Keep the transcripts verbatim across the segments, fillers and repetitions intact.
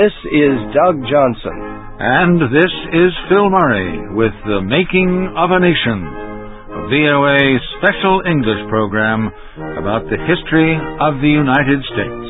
This is Doug Johnson. And this is Phil Murray with The Making of a Nation, a V O A special English program about the history of the United States.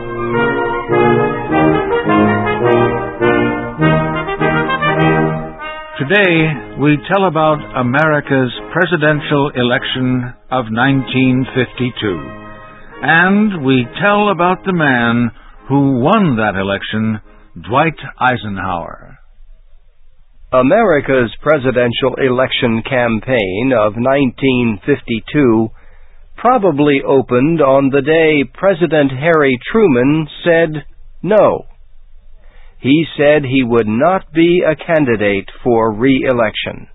Today, we tell about America's presidential election of nineteen fifty-two. And we tell about the man who won that election, Dwight Eisenhower. America's presidential election campaign of nineteen fifty-two probably opened on the day President Harry Truman said no. He said he would not be a candidate for re-election.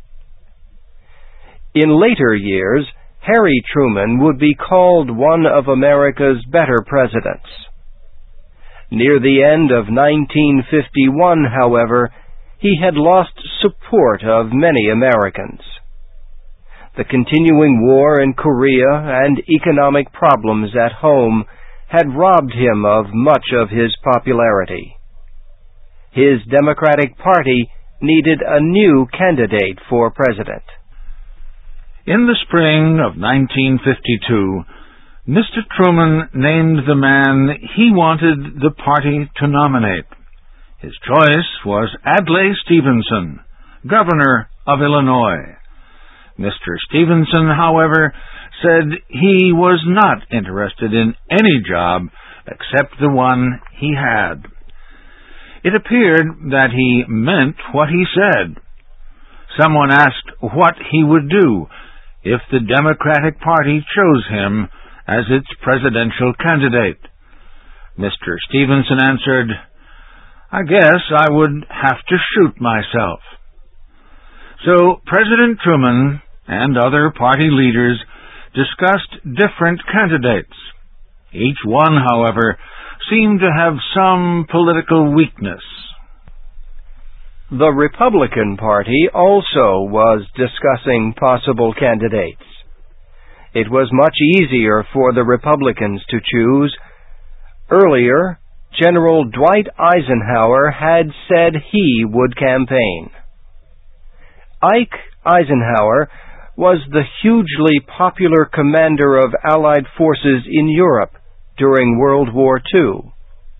In later years, Harry Truman would be called one of America's better presidents. Near the end of nineteen fifty-one, however, he had lost support of many Americans. The continuing war in Korea and economic problems at home had robbed him of much of his popularity. His Democratic Party needed a new candidate for president. In the spring of nineteen fifty-two, Mister Truman named the man he wanted the party to nominate. His choice was Adlai Stevenson, governor of Illinois. Mister Stevenson, however, said he was not interested in any job except the one he had. It appeared that he meant what he said. Someone asked what he would do if the Democratic Party chose him as its presidential candidate. Mister Stevenson answered, "I guess I would have to shoot myself." So President Truman and other party leaders discussed different candidates. Each one, however, seemed to have some political weakness. The Republican Party also was discussing possible candidates. It was much easier for the Republicans to choose. Earlier, General Dwight Eisenhower had said he would campaign. Ike Eisenhower was the hugely popular commander of Allied forces in Europe during World War Two.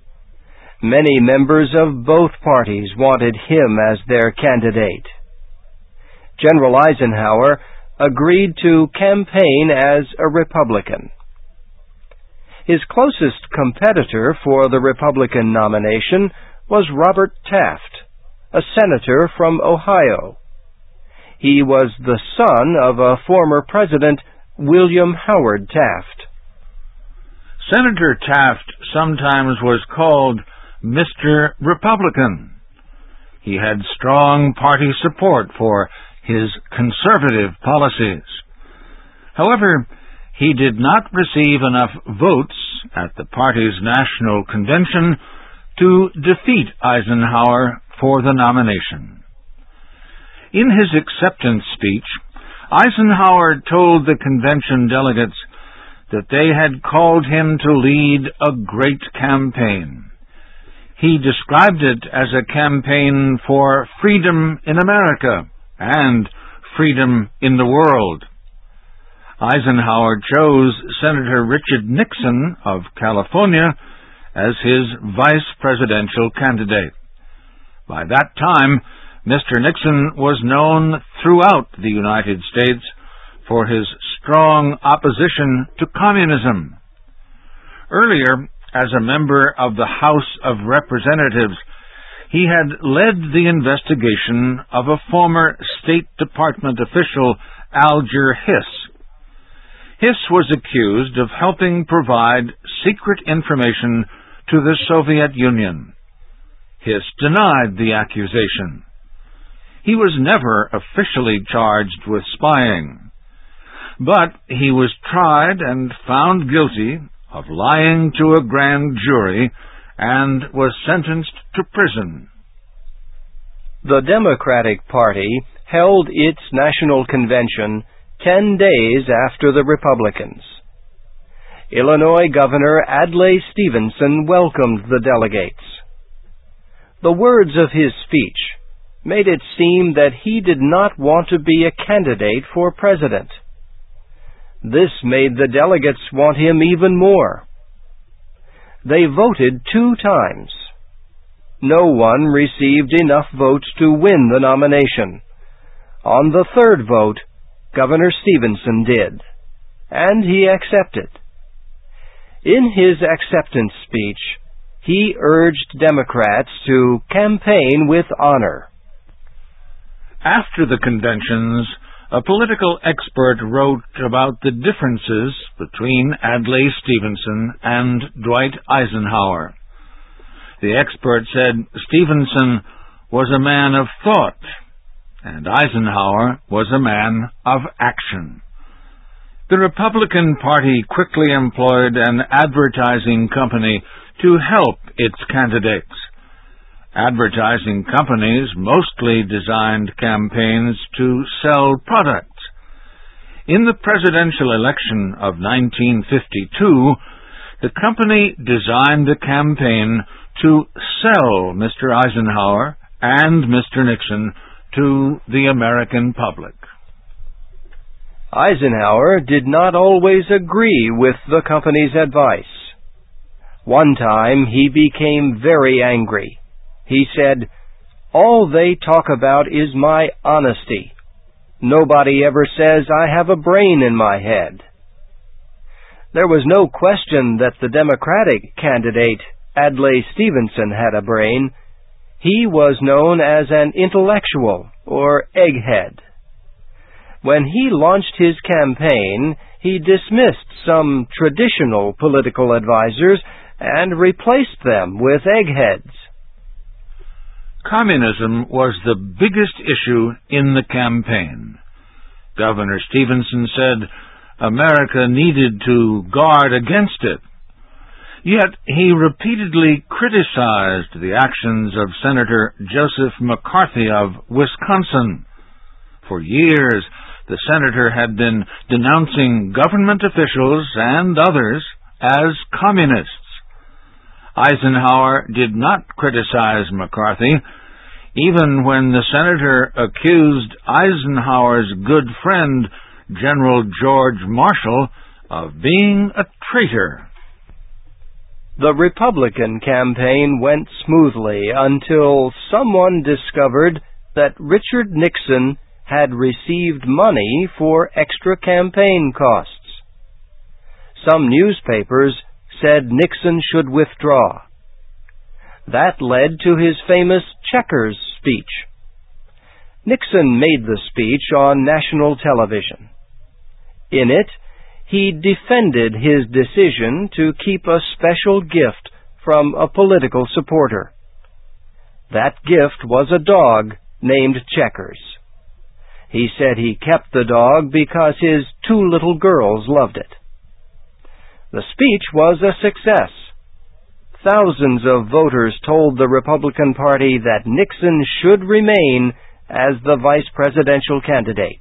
Many members of both parties wanted him as their candidate. General Eisenhower agreed to campaign as a Republican. His closest competitor for the Republican nomination was Robert Taft, a senator from Ohio. He was the son of a former president, William Howard Taft. Senator Taft sometimes was called Mister Republican. He had strong party support for his conservative policies. However, he did not receive enough votes at the party's national convention to defeat Eisenhower for the nomination. In his acceptance speech, Eisenhower told the convention delegates that they had called him to lead a great campaign. He described it as a campaign for freedom in America and freedom in the world. Eisenhower chose Senator Richard Nixon of California as his vice presidential candidate. By that time, Mister Nixon was known throughout the United States for his strong opposition to communism. Earlier, as a member of the House of Representatives, he had led the investigation of a former State Department official, Alger Hiss. Hiss was accused of helping provide secret information to the Soviet Union. Hiss denied the accusation. He was never officially charged with spying, but he was tried and found guilty of lying to a grand jury and was sentenced to prison. The Democratic Party held its national convention ten days after the Republicans. Illinois Governor Adlai Stevenson welcomed the delegates. The words of his speech made it seem that he did not want to be a candidate for president. This made the delegates want him even more. They voted two times. No one received enough votes to win the nomination. On the third vote, Governor Stevenson did, and he accepted. In his acceptance speech, he urged Democrats to campaign with honor. After the conventions, a political expert wrote about the differences between Adlai Stevenson and Dwight Eisenhower. The expert said Stevenson was a man of thought, and Eisenhower was a man of action. The Republican Party quickly employed an advertising company to help its candidates. Advertising companies mostly designed campaigns to sell products. In the presidential election of nineteen fifty-two, the company designed a campaign to sell Mister Eisenhower and Mister Nixon to the American public. Eisenhower did not always agree with the company's advice. One time he became very angry. He said, "All they talk about is my honesty. Nobody ever says I have a brain in my head." There was no question that the Democratic candidate, Adlai Stevenson, had a brain. He was known as an intellectual, or egghead. When he launched his campaign, he dismissed some traditional political advisers and replaced them with eggheads. Communism was the biggest issue in the campaign. Governor Stevenson said America needed to guard against it. Yet he repeatedly criticized the actions of Senator Joseph McCarthy of Wisconsin. For years, the senator had been denouncing government officials and others as communists. Eisenhower did not criticize McCarthy, even when the senator accused Eisenhower's good friend, General George Marshall, of being a traitor. The Republican campaign went smoothly until someone discovered that Richard Nixon had received money for extra campaign costs. Some newspapers said Nixon should withdraw. That led to his famous Checkers speech. Nixon made the speech on national television. In it, he defended his decision to keep a special gift from a political supporter. That gift was a dog named Checkers. He said he kept the dog because his two little girls loved it. The speech was a success. Thousands of voters told the Republican Party that Nixon should remain as the vice presidential candidate.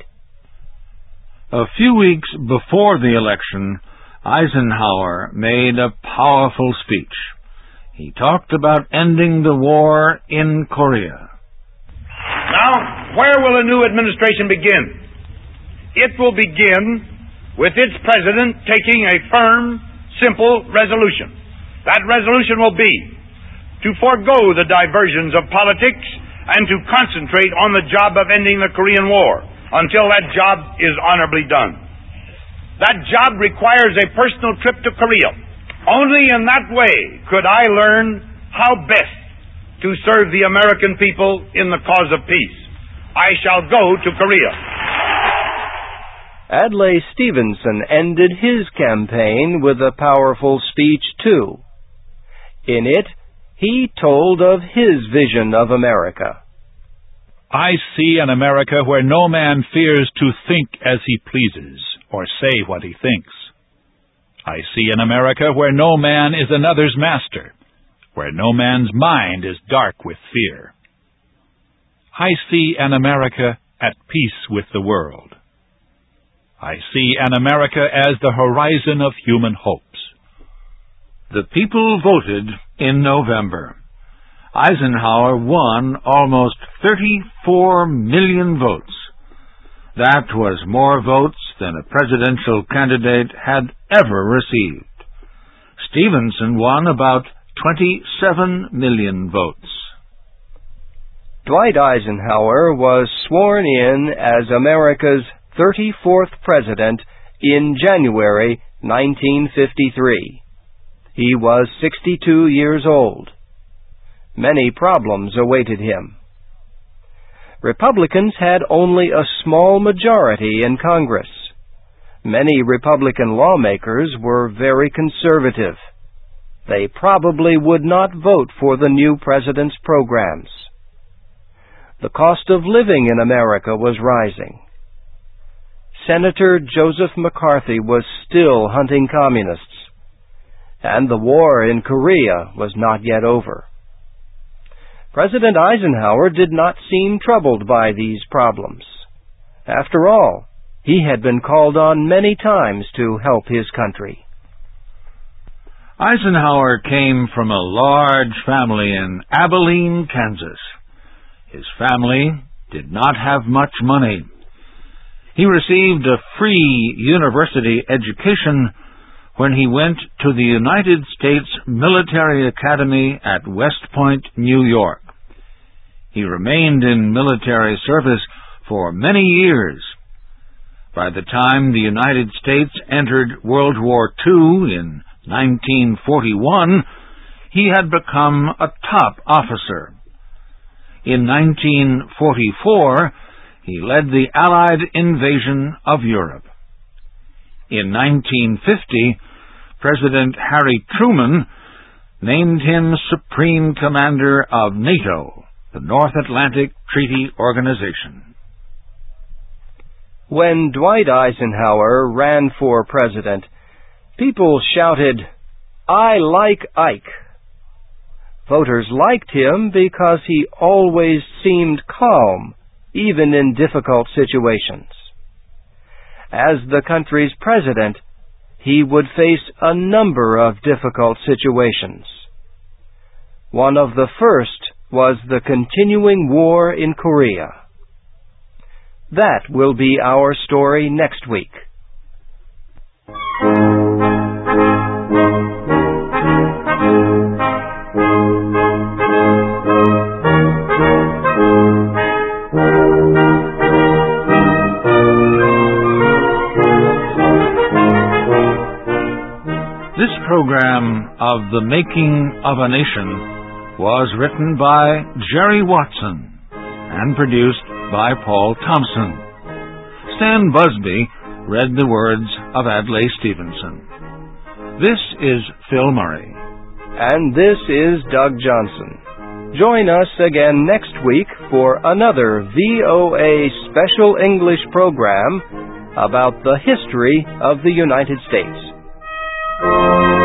A few weeks before the election, Eisenhower made a powerful speech. He talked about ending the war in Korea. Now, where will a new administration begin? It will begin with its president taking a firm, simple resolution. That resolution will be to forego the diversions of politics and to concentrate on the job of ending the Korean War until that job is honorably done. That job requires a personal trip to Korea. Only in that way could I learn how best to serve the American people in the cause of peace. I shall go to Korea. Adlai Stevenson ended his campaign with a powerful speech, too. In it, he told of his vision of America. I see an America where no man fears to think as he pleases, or say what he thinks. I see an America where no man is another's master, where no man's mind is dark with fear. I see an America at peace with the world. I see an America as the horizon of human hopes. The people voted in November. Eisenhower won almost thirty-four million votes. That was more votes than a presidential candidate had ever received. Stevenson won about twenty-seven million votes. Dwight Eisenhower was sworn in as America's thirty-fourth president in January nineteen fifty-three. He was sixty-two years old. Many problems awaited him. Republicans had only a small majority in Congress. Many Republican lawmakers were very conservative. They probably would not vote for the new president's programs. The cost of living in America was rising. Senator Joseph McCarthy was still hunting communists, and the war in Korea was not yet over. President Eisenhower did not seem troubled by these problems. After all, he had been called on many times to help his country. Eisenhower came from a large family in Abilene, Kansas. His family did not have much money. He received a free university education when he went to the United States Military Academy at West Point, New York. He remained in military service for many years. By the time the United States entered World War Two in nineteen forty-one, he had become a top officer. In nineteen forty-four, he led the Allied invasion of Europe. In nineteen fifty, President Harry Truman named him Supreme Commander of NATO, the North Atlantic Treaty Organization. When Dwight Eisenhower ran for president, people shouted, "I like Ike." Voters liked him because he always seemed calm, even in difficult situations. As the country's president, he would face a number of difficult situations. One of the first was the continuing war in Korea. That will be our story next week. This program of The Making of a Nation was written by Jerry Watson and produced by Paul Thompson. Stan Busby read the words of Adlai Stevenson. This is Phil Murray. And this is Doug Johnson. Join us again next week for another V O A Special English program about the history of the United States.